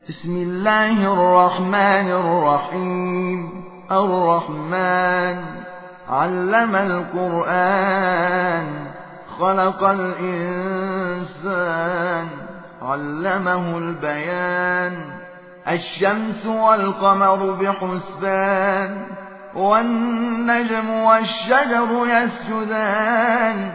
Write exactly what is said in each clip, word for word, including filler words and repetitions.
بسم الله الرحمن الرحيم. الرحمن علم القرآن، خلق الإنسان، علمه البيان. الشمس والقمر بحسبان، والنجم والشجر يسجدان.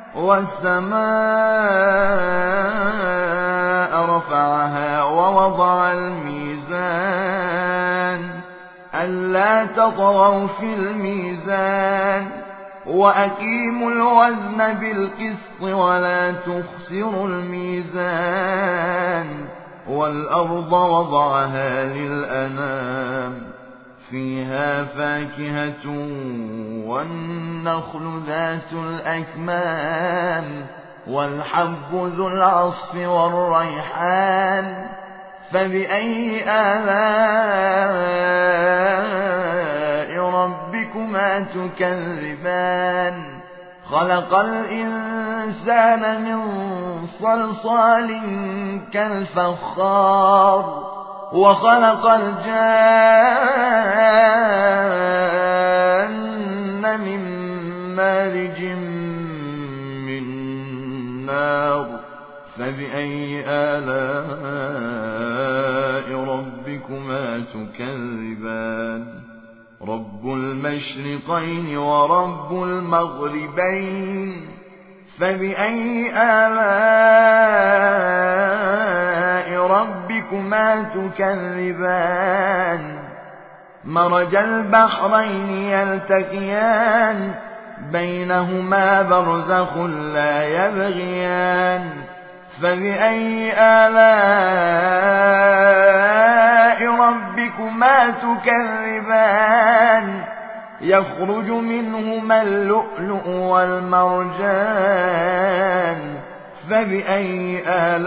والسماء رفعها ووضع الميزان، ألا تطغوا في الميزان، وأقيموا الوزن بالقسط ولا تخسروا الميزان. والأرض وضعها للأنام، فيها فاكهة والنخل ذات الأكمام، والحب ذو العصف والريحان. فبأي آلاء ربكما تكذبان؟ خلق الإنسان من صلصال كالفخار، وخلق الجان من مارج من نار. فبأي آلاء ربكما تكذبان؟ رب المشرقين ورب المغربين. فبأي آلاء ربكما تكذبان؟ مرج البحرين يلتقيان، بينهما برزخ لا يبغيان. فبأي آلاء ربكما تكذبان؟ يخرج منهما اللؤلؤ والمرجان. فبأي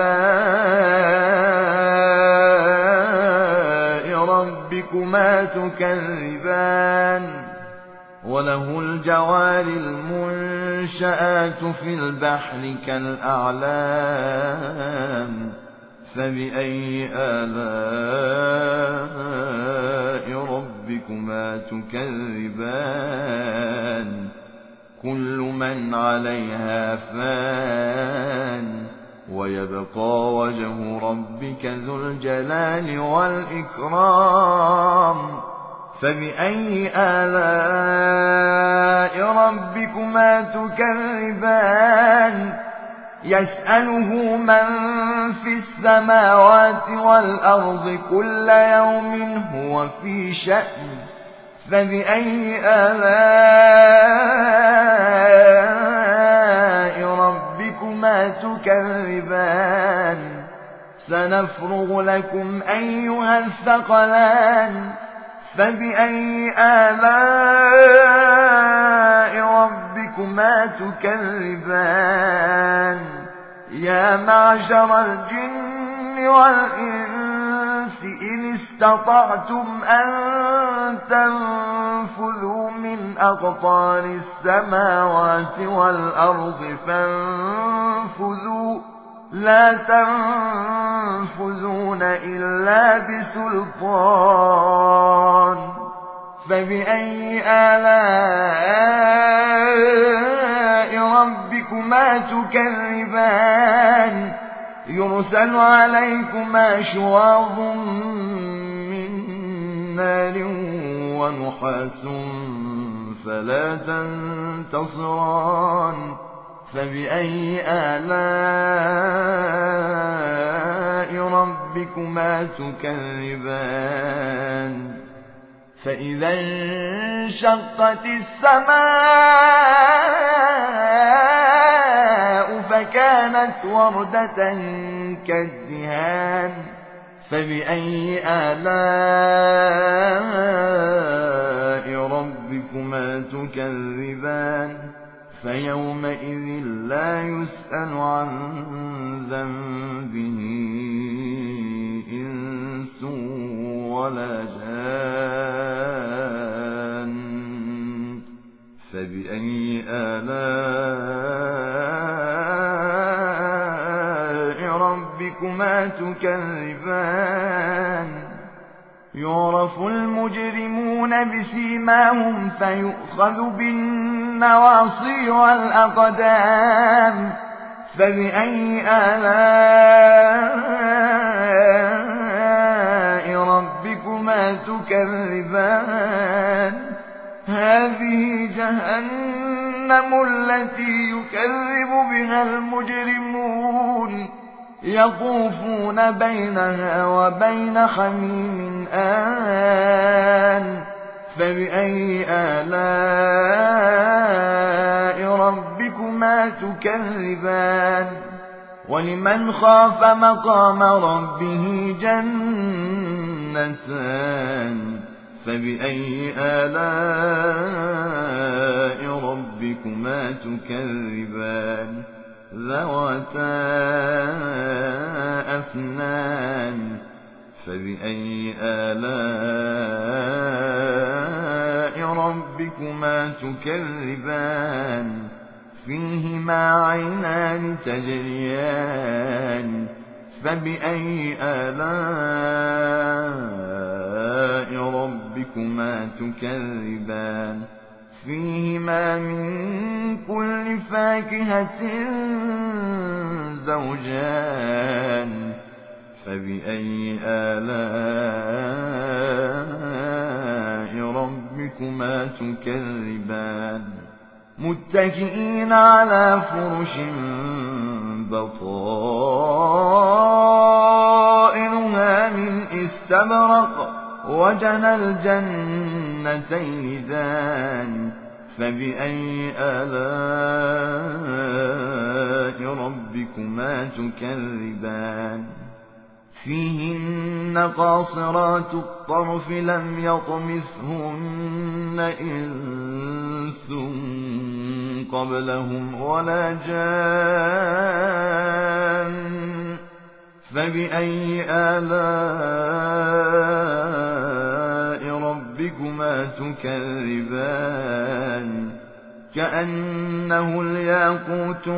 آلاء ربكما تكذبان؟ وله الجوار المنشآت في البحر كالأعلام. فبأي آلاء ربكما تكذبان؟ كل من عليها فان، ويبقى وجه ربك ذو الجلال والإكرام. فبأي آلاء ربكما تكذبان؟ يسأله من في السماوات والأرض كل يوم هو في شأن. فبأي آلاء ربكما تكذبان؟ سنفرغ لكم أيها الثقلان. فبأي آلاء ربكما تكذبان؟ يا معشر الجن والإنس إن استطعتم أن تنفذوا من أقطار السماوات والأرض فانفذوا، لا تنفذون إلا بسلطان. فبأي آلاء ربكما تكذبان؟ يرسل عليكما شواظ من نار ونحاس فلا تنتصران. فبأي آلاء ربكما تكذبان؟ فإذا انشقت السماء فكانت وردة كالدهان. فبأي آلاء ربكما تكذبان؟ فيومئذ لا يسأل عن ذنبه إنس ولا جان. فبأي آلاء ربكما تكذبان؟ يعرف المجرمون بسيماهم فيؤخذ بالنواصي والأقدام فبأي آلاء ربكما تكذبان هذه جهنم التي يكذب بها المجرمون يطوفون بينها وبين حميم آن فبأي آلاء ربكما تكذبان ولمن خاف مقام ربه جنتان فبأي آلاء ربكما تكذبان ذواتا أفنان فبأي آلاء ربكما تكذبان فيهما عينان تجريان فبأي آلاء ربكما تكذبان فيهما من كل فاكهة زوجان فبأي آلاء ربكما تكذبان متكئين على فرش بطائنها من استبرق وجنى الجنتين دان فبأي آلاء ربكما تكذبان فيهن قاصرات الطرف لم يطمثهن إنس قبلهم ولا جان فبأي آلاء ربكما تكذبان كأنه الياقوت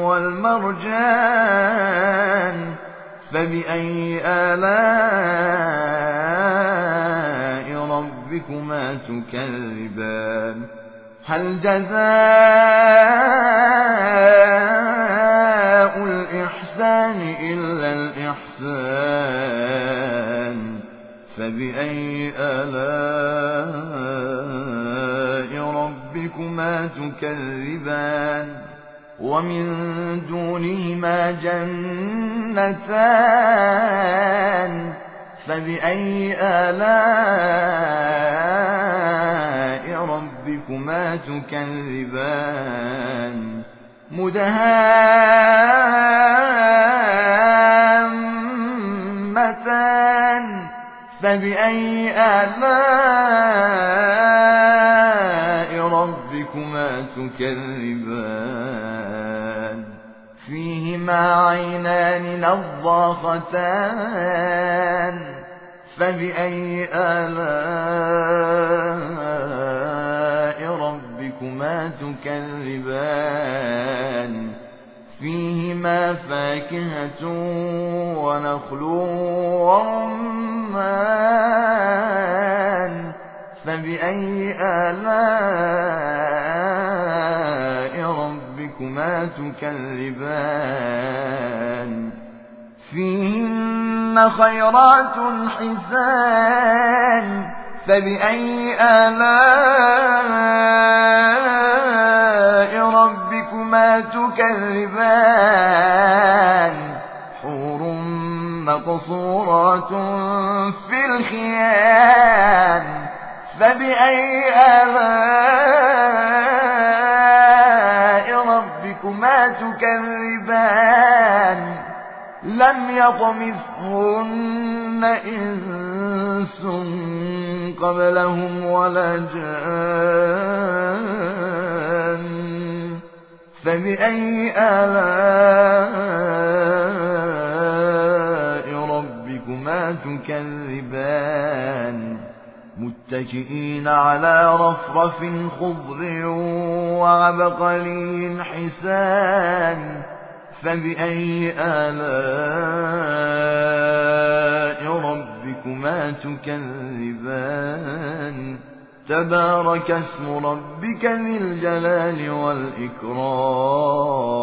والمرجان فبأي آلاء ربكما تكذبان هل جزاء الإحسان إلا الإحسان فبأي آلاء ربكما تكذبان ومن دونهما جنتان فبأي آلاء ربكما تكذبان مدهامتان فبأي آلاء ربكما تكذبان فيهما عينان نضاختان فبأي آلاء ربكما تكذبان فيهما فاكهة ونخل ورمان فبأي آلاء ربكما تكذبان فيهن خيرات حسان فبأي آلاء ربكما تكذبان حور مقصورات في الخيام فبأي آلاء ربكما تكذبان لم يطمثهن إنس قبلهم ولا جان فبأي آلاء ربكما تكذبان متكئين على رفرف خضر وعبقري حسان فبأي آلاء ربكما ربكما تكذبان تبارك اسم ربك ذي الجلال والإكرام